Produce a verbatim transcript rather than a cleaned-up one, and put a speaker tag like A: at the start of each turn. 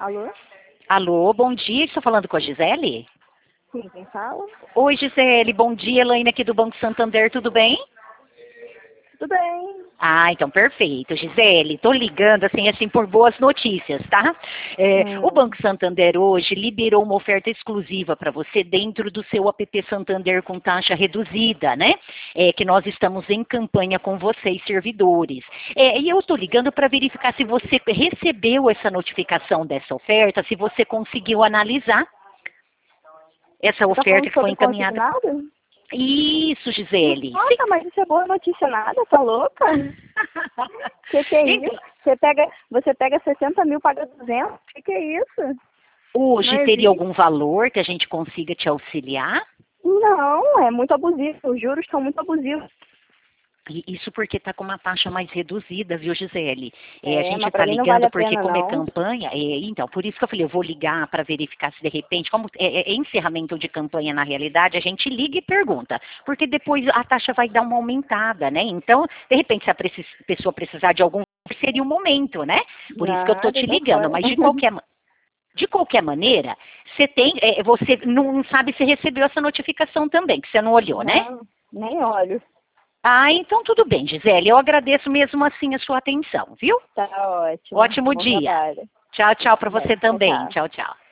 A: Alô?
B: Alô, bom dia. Estou falando com a Gisele?
A: Sim, quem fala?
B: Oi, Gisele. Bom dia. Elaine aqui do Banco Santander. Tudo bem?
A: Tudo bem.
B: Ah, então perfeito. Gisele, tô ligando assim, assim por boas notícias, tá? É,
A: Hum.
B: O Banco Santander hoje liberou uma oferta exclusiva para você dentro do seu app Santander com taxa reduzida, né? É, que nós estamos em campanha com vocês, servidores. É, e eu estou ligando para verificar se você recebeu essa notificação dessa oferta, se você conseguiu analisar essa
A: Você tá
B: oferta
A: falando
B: que foi
A: sobre
B: encaminhada.
A: consignado?
B: Isso, Gisele. Sim.
A: Nossa, mas isso é boa notícia nada, tá louca? Que que é
B: Então,
A: isso? Você pega, você pega sessenta mil, paga duzentos? Que que é isso?
B: hoje
A: Não
B: teria
A: existe.
B: algum valor que a gente consiga te auxiliar?
A: Não, é muito abusivo. Os juros estão muito abusivos.
B: E Isso porque está com uma taxa mais reduzida, viu, Gisele? É, a
A: É,
B: gente
A: mas pra
B: está
A: mim não vale
B: ligando
A: a
B: porque
A: pena,
B: como é
A: não.
B: campanha, é, então, por isso que eu falei, eu vou ligar para verificar se de repente, como é, é encerramento de campanha na realidade, a gente liga e pergunta, porque depois a taxa vai dar uma aumentada, né? Então, de repente, se a precis- pessoa precisar de algum, seria o momento, né? Por isso que eu estou
A: Nada,
B: te
A: então
B: ligando,
A: fora.
B: mas de qualquer ma- de qualquer maneira, você tem, é, você não sabe se recebeu essa notificação também, que você não olhou, né?
A: Não, nem olho.
B: Ah, então tudo bem, Gisele. Eu agradeço mesmo assim a sua atenção, viu?
A: Tá ótimo.
B: Ótimo
A: Bom
B: dia.
A: trabalho.
B: Tchau, tchau para você
A: Bem, tchau,
B: também.
A: tchau.
B: Tchau, tchau.